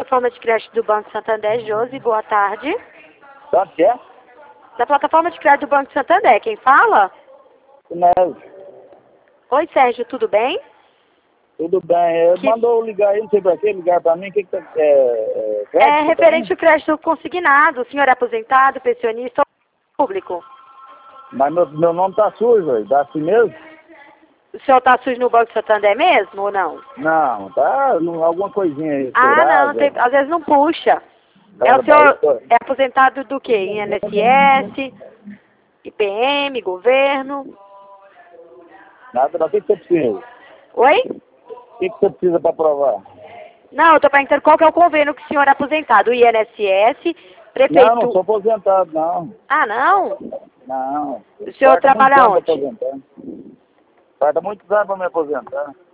plataforma de crédito do Banco Santander, Josi, boa tarde. Sabe o que é? Da plataforma de crédito do Banco Santander, quem fala? Não, Oi, Sérgio, tudo bem? tudo bem. Mandou ligar aí, não sei pra quê, ligar pra mim. O que que tá... crédito Referente também? ao crédito consignado, o senhor é aposentado, pensionista ou público? Mas meu nome tá sujo, velho. Tá assim mesmo? O senhor está sujo no Banco Santander mesmo ou não? Não, tá alguma coisinha aí. Ah, não, Serasa. às vezes não puxa. O Daí, senhor é aposentado do quê? INSS, IPM, governo? nada, o que que você precisa? Oi? O que que você precisa pra provar? Não, eu estou perguntando qual que é o convênio que o senhor é aposentado. O INSS, Não sou prefeitura... aposentado, não. Ah, não? Não. O senhor Falta muitos trabalha anos pra onde? aposentar. Falta muitos anos pra me aposentar.